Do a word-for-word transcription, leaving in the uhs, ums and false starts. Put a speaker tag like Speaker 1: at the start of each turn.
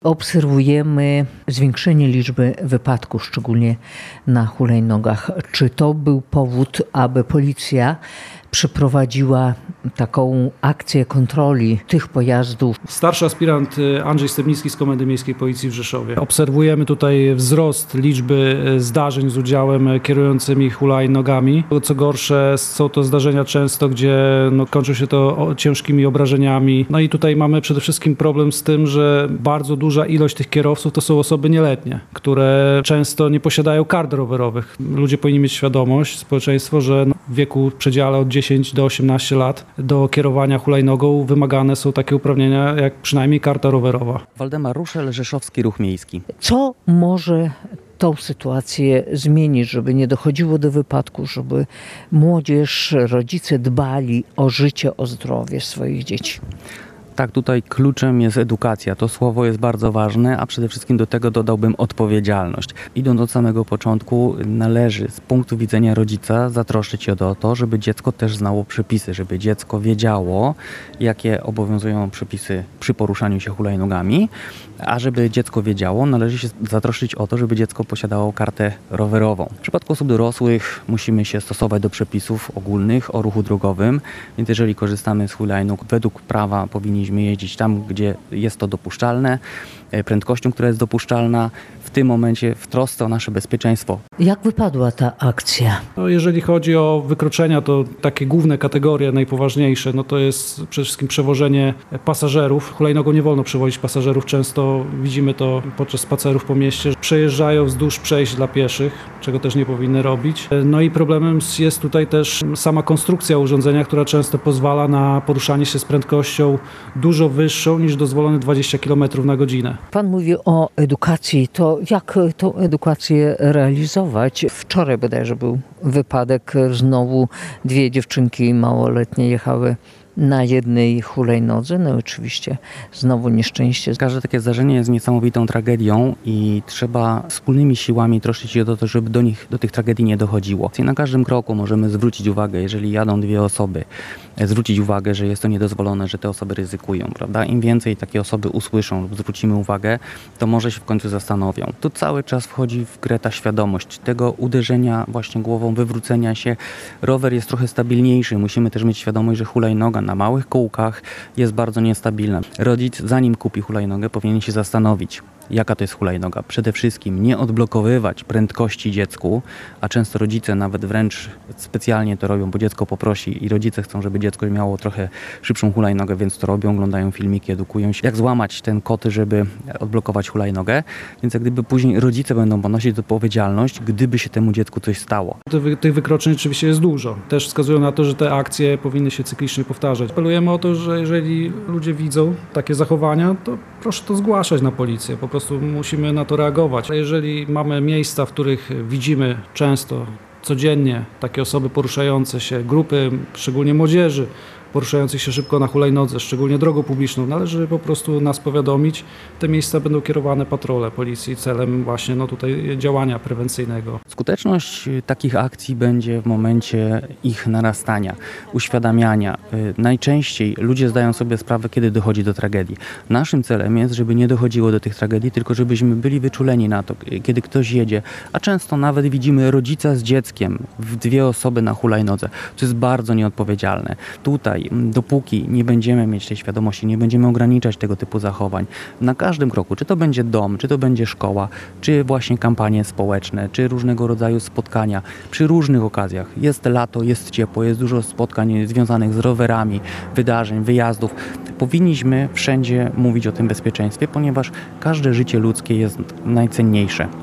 Speaker 1: Obserwujemy zwiększenie liczby wypadków, szczególnie na hulajnogach. Czy to był powód, aby policja przeprowadziła taką akcję kontroli tych pojazdów?
Speaker 2: Starszy aspirant Andrzej Stebnicki z Komendy Miejskiej Policji w Rzeszowie. Obserwujemy tutaj wzrost liczby zdarzeń z udziałem kierującymi hulajnogami. Co gorsze, są to zdarzenia często, gdzie no, kończy się to ciężkimi obrażeniami. No i tutaj mamy przede wszystkim problem z tym, że bardzo duża ilość tych kierowców to są osoby nieletnie, które często nie posiadają kart rowerowych. Ludzie powinni mieć świadomość, społeczeństwo, że w wieku w przedziale od dziesięciu do osiemnastu lat do kierowania hulajnogą wymagane są takie uprawnienia jak przynajmniej karta rowerowa.
Speaker 3: Waldemar Ruszel, Rzeszowski Ruch Miejski.
Speaker 1: Co może tą sytuację zmienić, żeby nie dochodziło do wypadku, żeby młodzież, rodzice dbali o życie, o zdrowie swoich dzieci?
Speaker 3: Tak, tutaj kluczem jest edukacja. To słowo jest bardzo ważne, a przede wszystkim do tego dodałbym odpowiedzialność. Idąc od samego początku, należy z punktu widzenia rodzica zatroszczyć się o to, żeby dziecko też znało przepisy, żeby dziecko wiedziało, jakie obowiązują przepisy przy poruszaniu się hulajnogami, a żeby dziecko wiedziało, należy się zatroszczyć o to, żeby dziecko posiadało kartę rowerową. W przypadku osób dorosłych musimy się stosować do przepisów ogólnych o ruchu drogowym, więc jeżeli korzystamy z hulajnóg, według prawa powinniśmy jeździć tam, gdzie jest to dopuszczalne, prędkością, która jest dopuszczalna, w tym momencie w trosce o nasze bezpieczeństwo.
Speaker 1: Jak wypadła ta akcja?
Speaker 2: No, jeżeli chodzi o wykroczenia, to takie główne kategorie, najpoważniejsze, no to jest przede wszystkim przewożenie pasażerów. Hulajnogą nie wolno przewozić pasażerów, często widzimy to podczas spacerów po mieście, że przejeżdżają wzdłuż przejść dla pieszych, czego też nie powinny robić. No i problemem jest tutaj też sama konstrukcja urządzenia, która często pozwala na poruszanie się z prędkością dużo wyższą niż dozwolone dwadzieścia kilometrów na godzinę.
Speaker 1: Pan mówi o edukacji. To jak tą edukację realizować? Wczoraj bodajże był wypadek. Znowu dwie dziewczynki małoletnie jechały na jednej hulajnodze. No oczywiście znowu nieszczęście.
Speaker 3: Każde takie zdarzenie jest niesamowitą tragedią i trzeba wspólnymi siłami troszczyć się o to, żeby do nich, do tych tragedii nie dochodziło. I na każdym kroku możemy zwrócić uwagę, jeżeli jadą dwie osoby, zwrócić uwagę, że jest to niedozwolone, że te osoby ryzykują, prawda? Im więcej takie osoby usłyszą, zwrócimy uwagę, to może się w końcu zastanowią. Tu cały czas wchodzi w grę ta świadomość tego uderzenia właśnie głową, wywrócenia się. Rower jest trochę stabilniejszy. Musimy też mieć świadomość, że hulajnoga na małych kółkach jest bardzo niestabilna. Rodzic, zanim kupi hulajnogę, powinien się zastanowić, jaka to jest hulajnoga. Przede wszystkim nie odblokowywać prędkości dziecku, a często rodzice nawet wręcz specjalnie to robią, bo dziecko poprosi i rodzice chcą, żeby dziecko miało trochę szybszą hulajnogę, więc to robią, oglądają filmiki, edukują się, jak złamać ten kod, żeby odblokować hulajnogę. Więc jak gdyby później rodzice będą ponosić odpowiedzialność, gdyby się temu dziecku coś stało.
Speaker 2: Tych wykroczeń oczywiście jest dużo. Też wskazują na to, że te akcje powinny się cyklicznie powtarzać. Apelujemy o to, że jeżeli ludzie widzą takie zachowania, to proszę to zgłaszać na policję. Po prostu musimy na to reagować. A jeżeli mamy miejsca, w których widzimy często, codziennie takie osoby poruszające się, grupy, szczególnie młodzieży, poruszających się szybko na hulajnodze, szczególnie drogą publiczną, należy po prostu nas powiadomić. Te miejsca będą kierowane patrole policji celem właśnie no tutaj działania prewencyjnego.
Speaker 3: Skuteczność takich akcji będzie w momencie ich narastania, uświadamiania. Najczęściej ludzie zdają sobie sprawę, kiedy dochodzi do tragedii. Naszym celem jest, żeby nie dochodziło do tych tragedii, tylko żebyśmy byli wyczuleni na to, kiedy ktoś jedzie, a często nawet widzimy rodzica z dzieckiem w dwie osoby na hulajnodze, co jest bardzo nieodpowiedzialne. Tutaj dopóki nie będziemy mieć tej świadomości, nie będziemy ograniczać tego typu zachowań, na każdym kroku, czy to będzie dom, czy to będzie szkoła, czy właśnie kampanie społeczne, czy różnego rodzaju spotkania, przy różnych okazjach. Jest lato, jest ciepło, jest dużo spotkań związanych z rowerami, wydarzeń, wyjazdów. Powinniśmy wszędzie mówić o tym bezpieczeństwie, ponieważ każde życie ludzkie jest najcenniejsze.